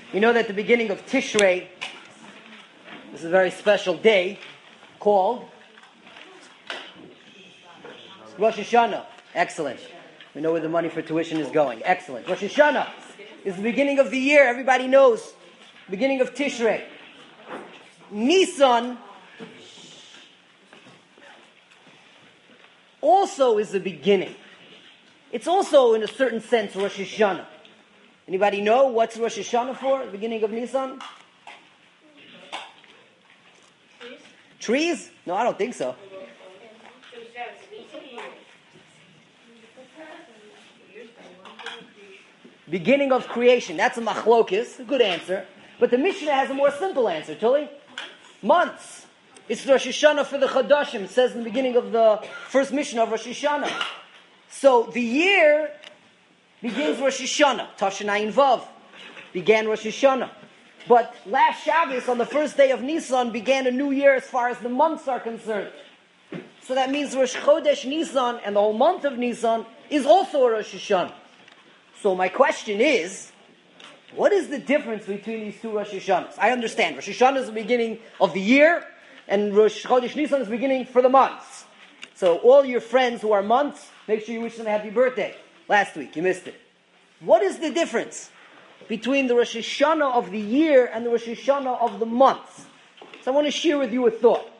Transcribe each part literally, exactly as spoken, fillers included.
You know that the beginning of Tishrei, this is a very special day called Rosh Hashanah. Excellent. We know where the money for tuition is going. Excellent. Rosh Hashanah is the beginning of the year. Everybody knows. Beginning of Tishrei. Nisan also is the beginning. It's also, in a certain sense, Rosh Hashanah. Anybody know what's Rosh Hashanah for? The beginning of Nisan? Trees? Trees? No, I don't think so. Beginning of creation. That's a machlokis. A good answer. But the Mishnah has a more simple answer, Tully. Months. It's Rosh Hashanah for the Chadashim. It says in the beginning of the first Mishnah of Rosh Hashanah. So the year begins Rosh Hashanah. Tafshin Vav began Rosh Hashanah. But last Shabbos, on the first day of Nisan, began a new year as far as the months are concerned. So that means Rosh Chodesh Nisan and the whole month of Nisan is also a Rosh Hashanah. So my question is, what is the difference between these two Rosh Hashanahs? I understand. Rosh Hashanah is the beginning of the year, and Rosh Chodesh Nisan is the beginning for the months. So all your friends who are months, make sure you wish them a happy birthday. Last week, you missed it. What is the difference between the Rosh Hashanah of the year and the Rosh Hashanah of the months? So I want to share with you a thought.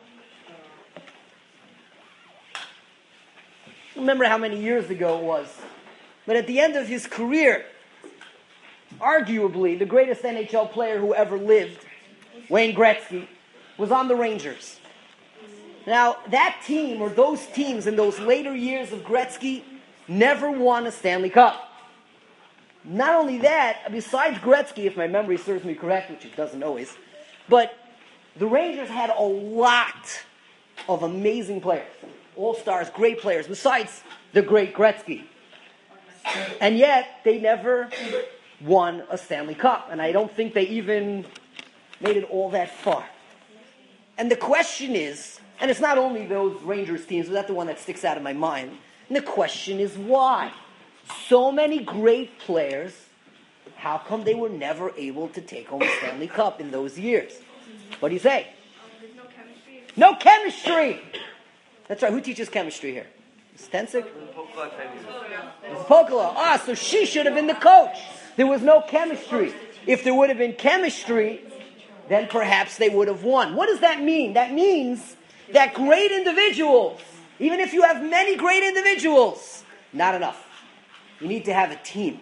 Remember how many years ago it was. But at the end of his career, arguably the greatest N H L player who ever lived, Wayne Gretzky, was on the Rangers. Now, that team, or those teams in those later years of Gretzky, never won a Stanley Cup. Not only that, besides Gretzky, if my memory serves me correct, which it doesn't always, but the Rangers had a lot of amazing players. All-stars, great players, besides the great Gretzky. And yet, they never won a Stanley Cup. And I don't think they even made it all that far. And the question is, and it's not only those Rangers teams, but that's the one that sticks out in my mind. And the question is why? So many great players, how come they were never able to take home a Stanley Cup in those years? What do you say? Um, there's no chemistry. No chemistry! That's right. Who teaches chemistry here? Stensik? Pokola. Ah, so she should have been the coach. There was no chemistry. If there would have been chemistry, then perhaps they would have won. What does that mean? That means that great individuals, even if you have many great individuals, not enough. You need to have a team.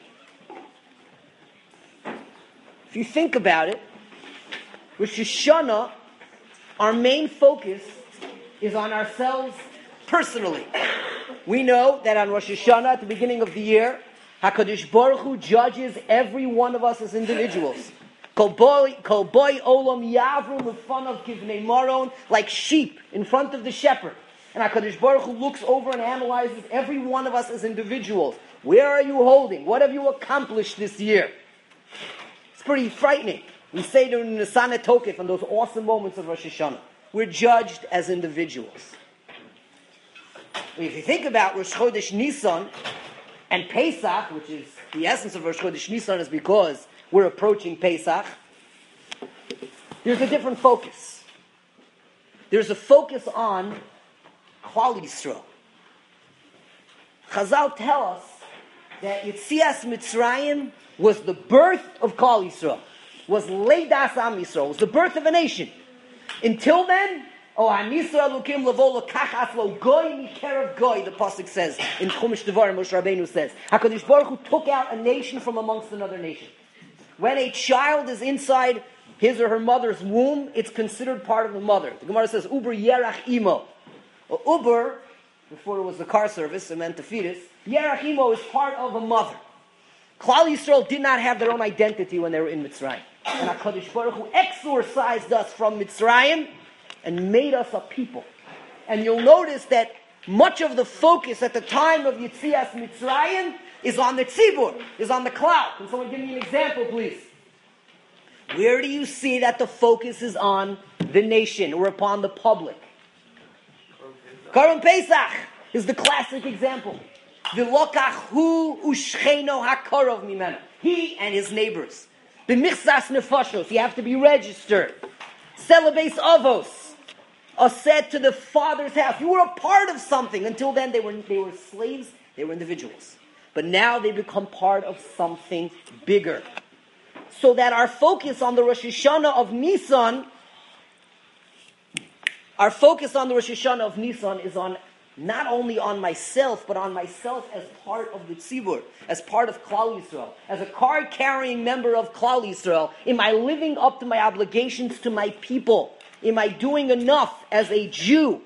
If you think about it, Rosh Hashanah, our main focus is on ourselves personally. We know that on Rosh Hashanah, at the beginning of the year, HaKadosh Baruch Hu judges every one of us as individuals. Kol boy olam yavru lefanov kivnei maron, like sheep in front of the shepherd. And HaKadosh Baruch Hu looks over and analyzes every one of us as individuals. Where are you holding? What have you accomplished this year? It's pretty frightening. We say during the Nisan Tokef and those awesome moments of Rosh Hashanah. We're judged as individuals. If you think about Rosh Chodesh Nisan and Pesach, which is the essence of Rosh Chodesh Nisan, is because we're approaching Pesach, there's a different focus. There's a focus on Klal Yisrael. Chazal tell us that Yetzias Mitzrayim was the birth of Klal Yisrael, was Leidas Am Yisrael, was the birth of a nation. Until then, oh, Hanisra Lukim Lavo Lokach Lo Goy Mikerev Goy, the pasuk says in Chumash Devarim. Moshe Rabbeinu says, HaKadosh Baruch Hu took out a nation from amongst another nation. When a child is inside his or her mother's womb, it's considered part of the mother. The Gemara says, Uber Yerach Imo. Well, Uber, before it was the car service, it meant the fetus. Yerach Imo is part of a mother. Klal Yisrael did not have their own identity when they were in Mitzrayim. And HaKadosh Baruch Hu exorcised us from Mitzrayim and made us a people. And you'll notice that much of the focus at the time of Yetzias Mitzrayim is on the tzibur, is on the cloud. Can someone give me an example, please? Where do you see that the focus is on the nation or upon the public? Karon Pesach is the classic example. V'lokach hu ushcheno hakarov mimena. He and his neighbors. B'michsas nefashos, you have to be registered. Celebes avos, are said to the father's house. You were a part of something. Until then, they were they were slaves. They were individuals. But now they become part of something bigger. So that our focus on the Rosh Hashanah of Nisan, our focus on the Rosh Hashanah of Nisan is on not only on myself, but on myself as part of the Tzibur, as part of Klal Yisrael, as a card-carrying member of Klal Yisrael. Am I living up to my obligations to my people? Am I doing enough as a Jew?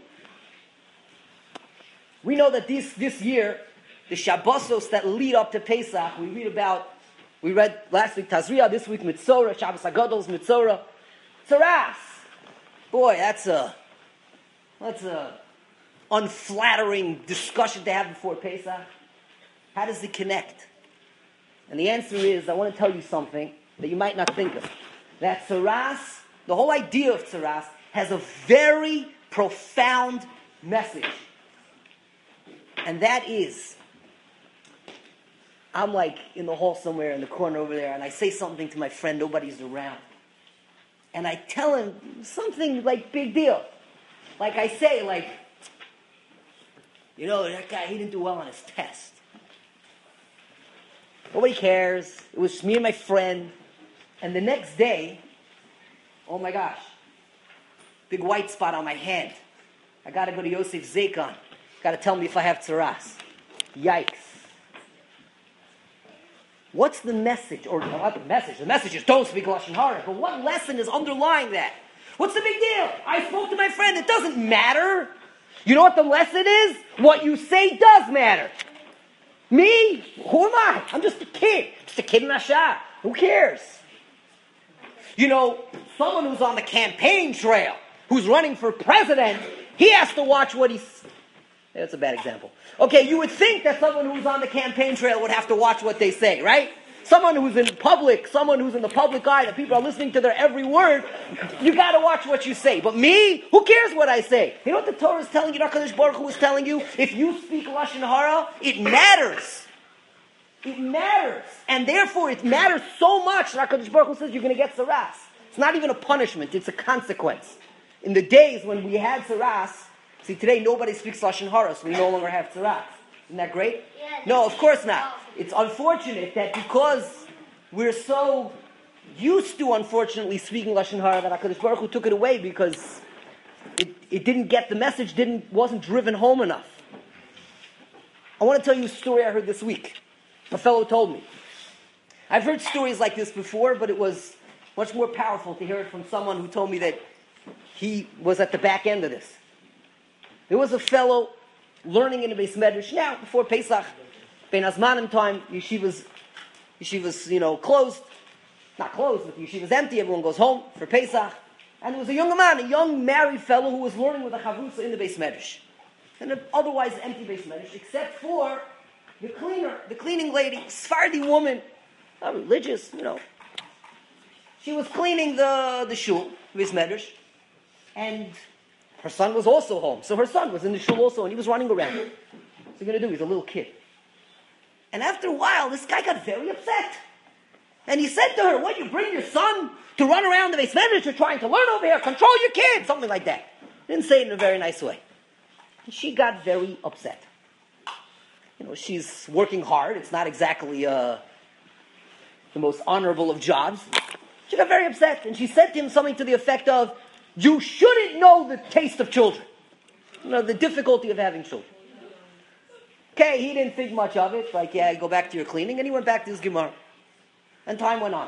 We know that this, this year, the Shabbosos that lead up to Pesach, we read about, we read last week Tazria, this week Mitzorah, Shabbos HaGadol's Mitzorah. Tzaras. Boy, that's a, that's a unflattering discussion to have before Pesach. How does it connect? And the answer is, I want to tell you something that you might not think of. That Tzaras, the whole idea of Tzaras, has a very profound message. And that is, I'm like in the hall somewhere in the corner over there, and I say something to my friend, nobody's around. And I tell him something like big deal. Like I say, like, you know, that guy, he didn't do well on his test. Nobody cares. It was me and my friend. And the next day, oh my gosh, big white spot on my hand. I got to go to Yosef Zakon. Got to tell me if I have tzaras. Yikes. What's the message? Or not the message. The message is don't speak Lashon Hara. But what lesson is underlying that? What's the big deal? I spoke to my friend. It doesn't matter. You know what the lesson is? What you say does matter. Me? Who am I? I'm just a kid. Just a kid in Ashar. Who cares? You know, someone who's on the campaign trail, who's running for president, he has to watch what he's... That's a bad example. Okay, you would think that someone who's on the campaign trail would have to watch what they say, right? Someone who's in public, someone who's in the public eye, that people are listening to their every word, you got to watch what you say. But me, who cares what I say? You know what the Torah is telling you, HaKadosh Baruch Hu is telling you? If you speak Lashon Hara, it matters. It matters. And therefore, it matters so much that HaKadosh Baruch Hu says you're going to get tzaras. It's not even a punishment, it's a consequence. In the days when we had tzaras, see, today nobody speaks Lashon Hara, so we no longer have tzaras. Isn't that great? Yeah, no, of course not. It's unfortunate that because we're so used to, unfortunately, speaking Lashon Hara, that HaKadosh Baruch Hu took it away because it, it didn't get, the message didn't wasn't driven home enough. I want to tell you a story I heard this week. A fellow told me. I've heard stories like this before, but it was much more powerful to hear it from someone who told me that he was at the back end of this. There was a fellow learning in the Beis Medrash now, before Pesach, Ben Azmanim time, yeshivas, yeshivas, you know, closed. Not closed, but the yeshiva's empty, everyone goes home for Pesach. And there was a young man, a young married fellow who was learning with a chavrusa in the Beis Medrash. And an otherwise empty Beis Medrash, except for the cleaner, the cleaning lady, Sephardi woman, not religious, you know. She was cleaning the, the shul, Beis Medrash, and her son was also home. So her son was in the shul also, and he was running around. What's he going to do? He's a little kid. And after a while, this guy got very upset. And he said to her, what, you bring your son to run around the Beis Medrash? You're trying to learn over here. Control your kid. Something like that. He didn't say it in a very nice way. And she got very upset. You know, she's working hard. It's not exactly uh, the most honorable of jobs. She got very upset. And she said to him something to the effect of, you shouldn't know the taste of children. You know, the difficulty of having children. Okay, he didn't think much of it. Like, yeah, go back to your cleaning. And he went back to his Gemara. And time went on.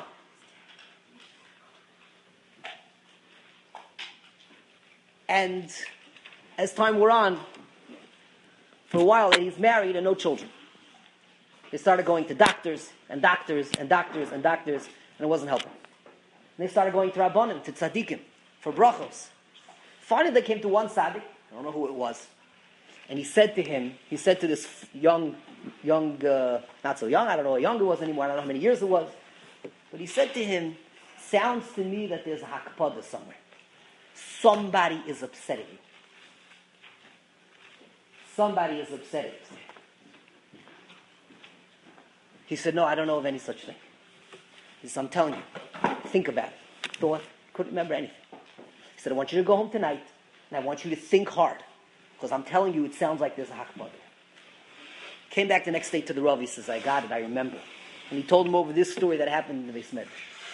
And as time wore on, for a while he's married and no children. They started going to doctors and doctors and doctors and doctors, and it wasn't helping. And they started going to Rabbanim, to tzaddikim, for brachos. Finally they came to one tzaddik, I don't know who it was, and he said to him, he said to this young, young, uh, not so young, I don't know how young it was anymore, I don't know how many years it was, but he said to him, sounds to me that there's a hakpada somewhere. Somebody is upset at you. Somebody is upset at you. He said, no, I don't know of any such thing. He said, I'm telling you. think about it. Thought, couldn't remember anything. He said, I want you to go home tonight, and I want you to think hard. Because I'm telling you, it sounds like there's a hakbah. Came back the next day to the Rav. He says, I got it, I remember. And he told him over this story that happened in the Beis Medrash.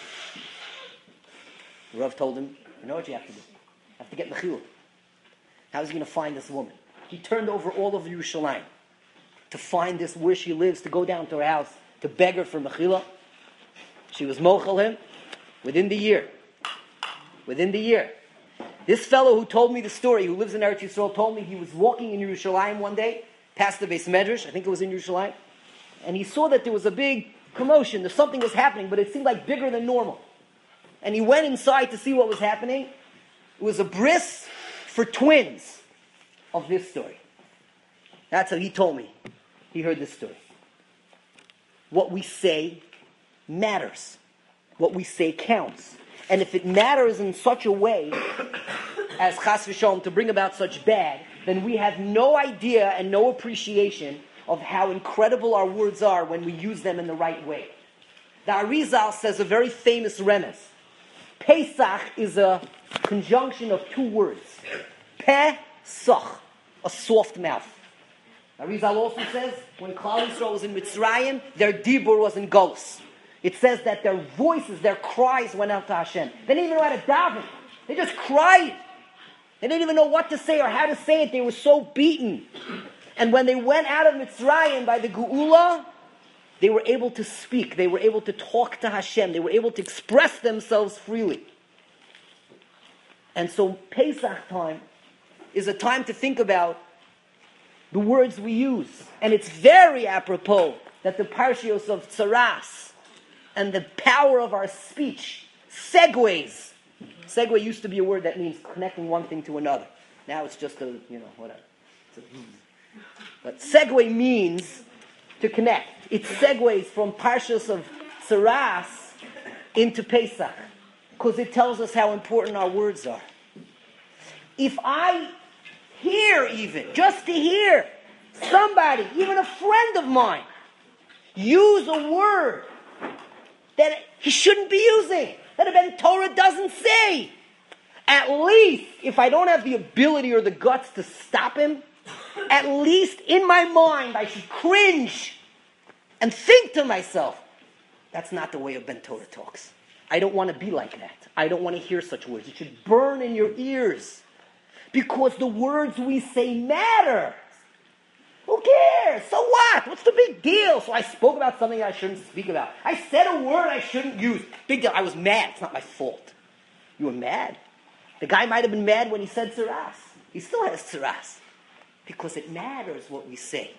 The Rav told him, you know what you have to do? You have to get Mechila. How is he going to find this woman? He turned over all of Yerushalayim to find this where she lives, to go down to her house, to beg her for Mechila. She was mochel him within the year. Within the year. This fellow who told me the story, who lives in Eretz Yisrael, told me he was walking in Yerushalayim one day, past the Beis Medrash, I think it was in Yerushalayim, and he saw that there was a big commotion, that something was happening, but it seemed like bigger than normal. And he went inside to see what was happening. It was a bris for twins of this story. That's how he told me. He heard this story. What we say matters. What we say counts. And if it matters in such a way as chas v'shalom to bring about such bad, then we have no idea and no appreciation of how incredible our words are when we use them in the right way. The Arizal says a very famous remes. Pesach is a conjunction of two words. Pesach, a soft mouth. Arizal also says, when Klal Yisrael was in Mitzrayim, their dibur was in Golus. It says that their voices, their cries went out to Hashem. They didn't even know how to daven. They just cried. They didn't even know what to say or how to say it. They were so beaten. And when they went out of Mitzrayim by the Geula, they were able to speak. They were able to talk to Hashem. They were able to express themselves freely. And so Pesach time is a time to think about the words we use. And it's very apropos that the Parshios of Tsaras and the power of our speech segues. Segue used to be a word that means connecting one thing to another. Now it's just a, you know, whatever. A, but segue means to connect. It segues from Parshas of Tsaras into Pesach, because it tells us how important our words are. If I hear even, just to hear, somebody, even a friend of mine, use a word that he shouldn't be using, that a Ben Torah doesn't say, at least, if I don't have the ability or the guts to stop him, at least in my mind I should cringe and think to myself, that's not the way a Ben Torah talks. I don't want to be like that. I don't want to hear such words. It should burn in your ears. Because the words we say matter. Who cares? So what? What's the big deal? So I spoke about something I shouldn't speak about. I said a word I shouldn't use. Big deal. I was mad. It's not my fault. You were mad. The guy might have been mad when he said tsaras. He still has tsaras. Because it matters what we say.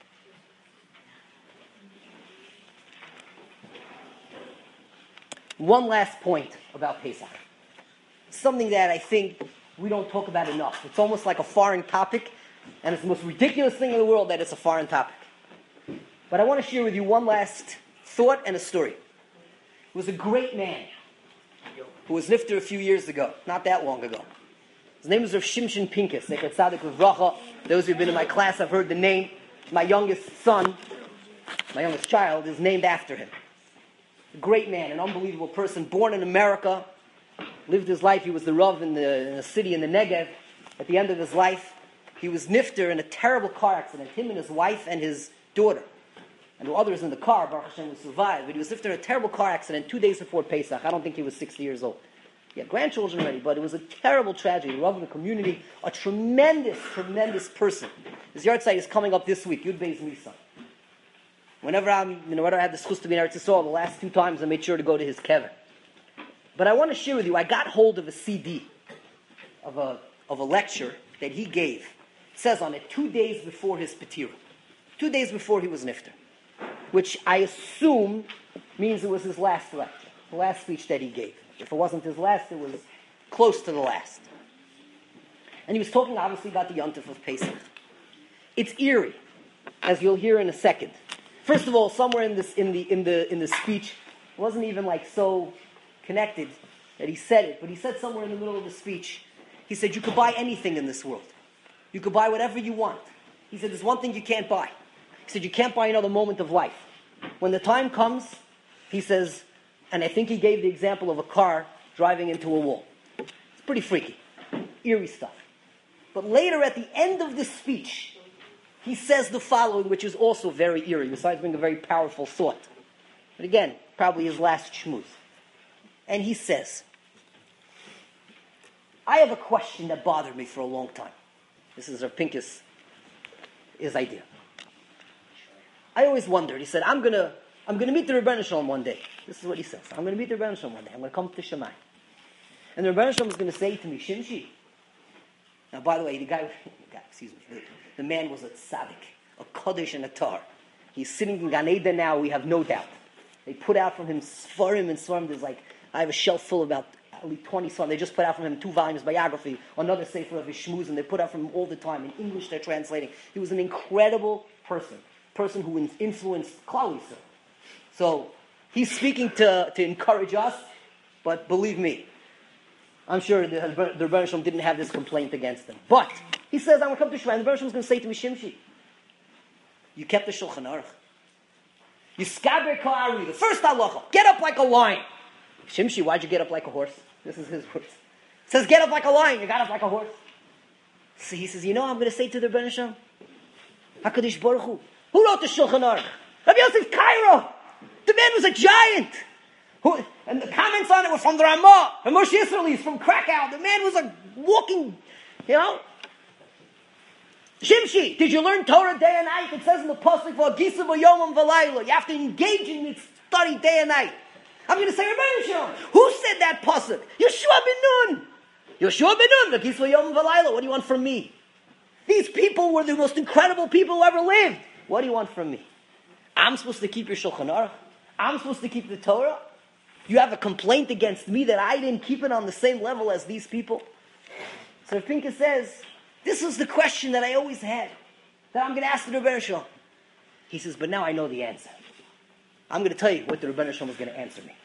One last point about Pesach. Something that I think we don't talk about enough. It's almost like a foreign topic, and it's the most ridiculous thing in the world that it's a foreign topic. But I want to share with you one last thought and a story. It was a great man who was nifter a few years ago, not that long ago. His name was Rav Shimshon Pincus. Zecher Tzadik Livracha. Those who've been in my class have heard the name. My youngest son, my youngest child, is named after him. A great man, an unbelievable person, born in America, lived his life. He was the Rav in the, in the city in the Negev. At the end of his life, he was nifter in a terrible car accident, him and his wife and his daughter. And the others in the car, Baruch Hashem, would survive. But he was nifter in a terrible car accident two days before Pesach. I don't think he was sixty years old. He had grandchildren already, but it was a terrible tragedy. The Rav in the community, a tremendous, tremendous person. His yard site is coming up this week, Yud Beis Nisan. Whenever I'm, you know, whenever I had the schus to be in Eretz Yisrael, the last two times I made sure to go to his kever. But I want to share with you, I got hold of a C D of a of a lecture that he gave. It says on it, two days before his Petira. Two days before he was nifter. Which I assume means it was his last lecture, the last speech that he gave. If it wasn't his last, it was close to the last. And he was talking obviously about the Yontif of Pesach. It's eerie, as you'll hear in a second. First of all, somewhere in this in the in the in the speech, it wasn't even like so connected that he said it, but he said somewhere in the middle of the speech, he said, you could buy anything in this world. You could buy whatever you want. He said, there's one thing you can't buy. He said, you can't buy another moment of life. When the time comes, he says, And I think he gave the example of a car driving into a wall. It's pretty freaky, eerie stuff. But later, at the end of the speech, he says the following, which is also very eerie, besides being a very powerful thought. But again, probably his last shmooze. And he says, I have a question that bothered me for a long time. This is Rav Pinkus, his idea. I always wondered, he said, I'm going to I'm gonna meet the Rebbeinu Shalom one day. This is what he says. I'm going to meet the Rebbeinu Shalom one day. I'm going to come to Shammai. And the Rebbeinu Shalom is going to say to me, Shimshi. Now, by the way, the guy, the guy excuse me, the, the man was a tzaddik, a Kodesh and a Tar. He's sitting in Gan Eden now, we have no doubt. They put out from him Sfarim and Sfarim. There's like, I have a shelf full of about at least twenty Sfarim. They just put out from him two volumes, biography, another sefer of his shmooze, and they put out from him all the time. In English, they're translating. He was an incredible person, person who influenced Klal Yisrael. So, he's speaking to, to encourage us, but believe me, I'm sure the, the Rebbeinu Shalom didn't have this complaint against him. But, he says, I'm going to come to Shema, and the Rebbeinu Shalom is going to say to me, Shimshi, you kept the Shulchan Aruch. You skaber ka'ari, the first halacha, get up like a lion. Shimshi, why'd you get up like a horse? This is his words. He says, get up like a lion, you got up like a horse. So he says, you know what I'm going to say to the Rebbeinu Shalom? HaKadosh Baruch Hu. Who wrote the Shulchan Aruch? Rabbi Yosef Cairo. The man was a giant. Who, and the comments on it were from the Ramah, from Moshe Yisraelis, from Krakow. The man was a walking, you know. Shimshi, did you learn Torah day and night? It says in the Pasuk for Gisa v'yomim v'layla. You have to engage in its study day and night. I'm going to say, Rebbeinu Shalom, who said that Pasuk? Yeshua ben Nun. Yeshua ben Nun, Gisa v'yomim v'layla. What do you want from me? These people were the most incredible people who ever lived. What do you want from me? I'm supposed to keep your Shulchan Aruch? I'm supposed to keep the Torah? You have a complaint against me that I didn't keep it on the same level as these people? So Rav Pinkus says, this was the question that I always had, that I'm going to ask the Rebbeinu Shalom. He says, but now I know the answer. I'm going to tell you what the Rebbeinu Shalom is going to answer me.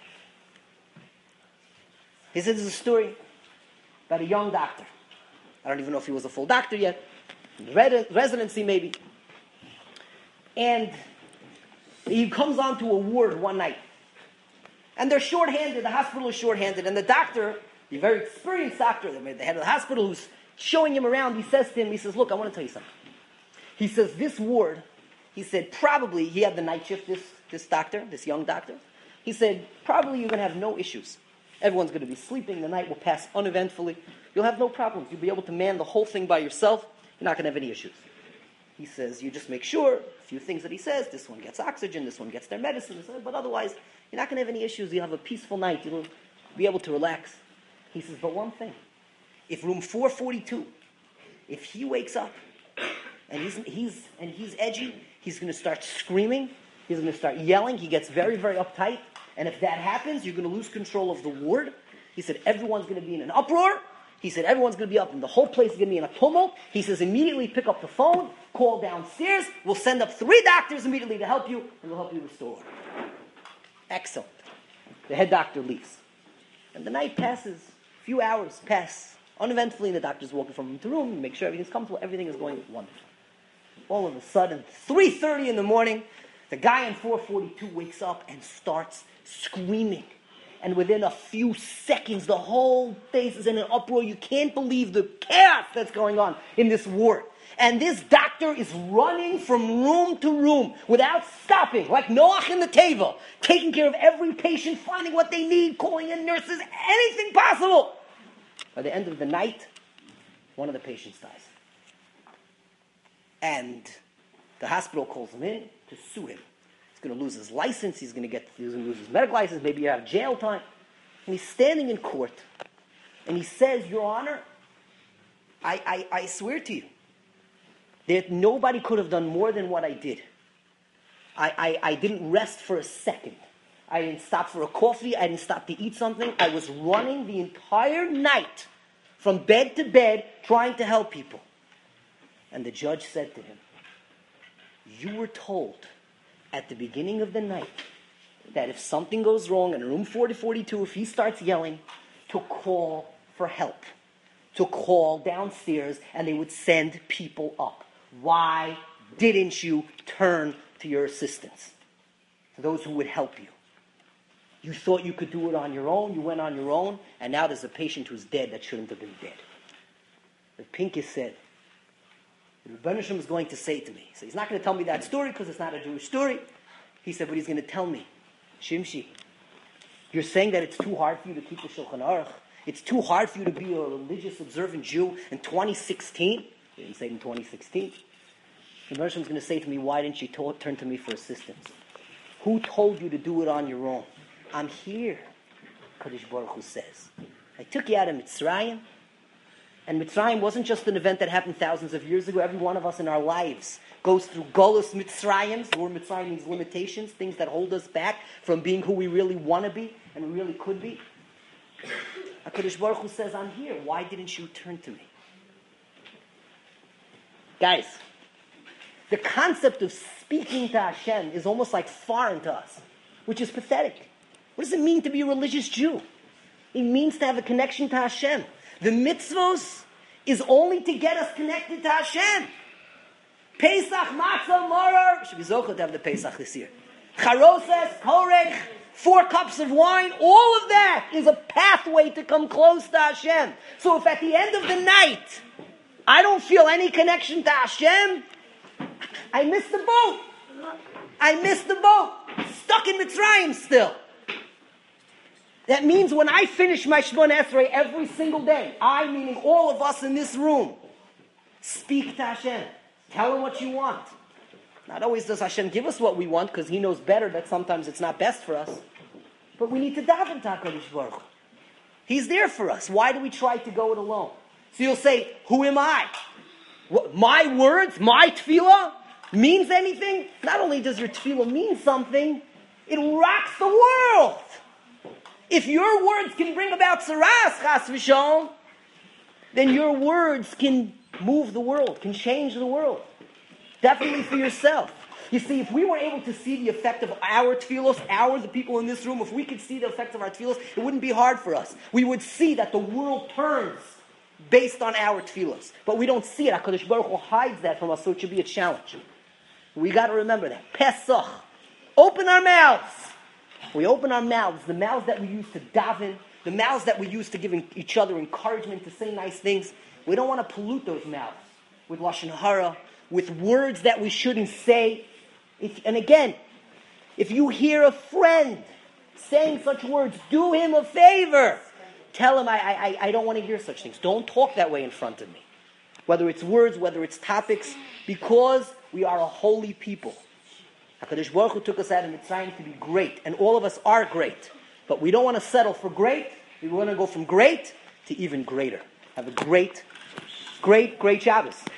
He says there's a story about a young doctor. I don't even know if he was a full doctor yet. Residency maybe. And he comes onto a ward one night. And they're short-handed, the hospital is short-handed, and the doctor, the very experienced doctor, the head of the hospital who's showing him around, he says to him, he says, look, I want to tell you something. He says, this ward, he said, probably, he had the night shift, this, this doctor, this young doctor. He said, probably you're going to have no issues. Everyone's going to be sleeping, the night will pass uneventfully. You'll have no problems. You'll be able to man the whole thing by yourself. You're not going to have any issues. He says, you just make sure, a few things that he says, this one gets oxygen, this one gets their medicine, but otherwise, you're not going to have any issues. You'll have a peaceful night. You'll be able to relax. He says, but one thing. If room four forty-two, if he wakes up and he's, he's, and he's edgy, he's going to start screaming. He's going to start yelling. He gets very, very uptight. And if that happens, you're going to lose control of the ward. He said, everyone's going to be in an uproar. He said, everyone's going to be up and the whole place is going to be in a tumult. He says, immediately pick up the phone, call downstairs. We'll send up three doctors immediately to help you, and we'll help you restore order. Excellent. The head doctor leaves. And the night passes. A few hours pass. Uneventfully, the doctor's walking from room to room, make sure everything's comfortable. Everything is going wonderful. All of a sudden, three thirty in the morning, the guy in four forty-two wakes up and starts screaming. And within a few seconds, the whole place is in an uproar. You can't believe the chaos that's going on in this ward. And this doctor is running from room to room without stopping, like Noach in the table, taking care of every patient, finding what they need, calling in nurses, anything possible. By the end of the night, one of the patients dies. And the hospital calls him in to sue him. He's going to lose his license. He's going to get he's going to lose his medical license. Maybe you have jail time. And he's standing in court, and he says, Your Honor, I, I, I swear to you that nobody could have done more than what I did. I, I, I didn't rest for a second. I didn't stop for a coffee. I didn't stop to eat something. I was running the entire night from bed to bed trying to help people. And the judge said to him, you were told at the beginning of the night that if something goes wrong in room forty forty-two, if he starts yelling, to call for help, to call downstairs, and they would send people up. Why didn't you turn to your assistants, to those who would help you? You thought you could do it on your own. You went on your own. And now there's a patient who's dead that shouldn't have been dead. The Pincus said, the Rebbeinu Shem is going to say to me. So he's not going to tell me that story because it's not a Jewish story. He said, but he's going to tell me, Shimshi, you're saying that it's too hard for you to keep the Shulchan Aruch. It's too hard for you to be a religious, observant Jew in twenty sixteen. He didn't say it in twenty sixteen. The Rebbeinu Shem is going to say to me, why didn't you t- turn to me for assistance? Who told you to do it on your own? I'm here, Kadosh Baruch Hu says. I took you out of Mitzrayim. And Mitzrayim wasn't just an event that happened thousands of years ago. Every one of us in our lives goes through Golus Mitzrayim. The word Mitzrayim means limitations, things that hold us back from being who we really want to be and we really could be. HaKadosh Baruch Hu says, I'm here. Why didn't you turn to me? Guys, the concept of speaking to Hashem is almost like foreign to us, which is pathetic. What does it mean to be a religious Jew? It means to have a connection to Hashem. The mitzvos is only to get us connected to Hashem. Pesach, matzah, morer. We should be zochah to have the Pesach this year. Charoses, korech, four cups of wine. All of that is a pathway to come close to Hashem. So if at the end of the night I don't feel any connection to Hashem, I missed the boat. I missed the boat. Stuck in Mitzrayim still. That means when I finish my Shemona Esrei every single day, I, meaning all of us in this room, speak to Hashem. Tell Him what you want. Not always does Hashem give us what we want, because He knows better that sometimes it's not best for us. But we need to daven to HaKadosh Baruch Hu. He's there for us. Why do we try to go it alone? So you'll say, who am I? What, my words, my tefillah, means anything? Not only does your tefillah mean something, it rocks the world. If your words can bring about saras, chas v'shalom, then your words can move the world, can change the world. Definitely for yourself. You see, if we were able to see the effect of our tefillos, our, the people in this room, if we could see the effect of our tefillos, it wouldn't be hard for us. We would see that the world turns based on our tefillos. But we don't see it. HaKadosh Baruch Hu hides that from us, so it should be a challenge. We got to remember that. Pesach. Open our mouths. We open our mouths, the mouths that we use to daven, the mouths that we use to give each other encouragement, to say nice things. We don't want to pollute those mouths with lashon hara, with words that we shouldn't say. If, and again, if you hear a friend saying such words, do him a favor. Tell him, I, I, I don't want to hear such things. Don't talk that way in front of me. Whether it's words, whether it's topics, because we are a holy people. HaKadosh Baruch Hu took us out of Mitzrayim to be great, and all of us are great. But we don't want to settle for great. We want to go from great to even greater. Have a great, great, great Shabbos.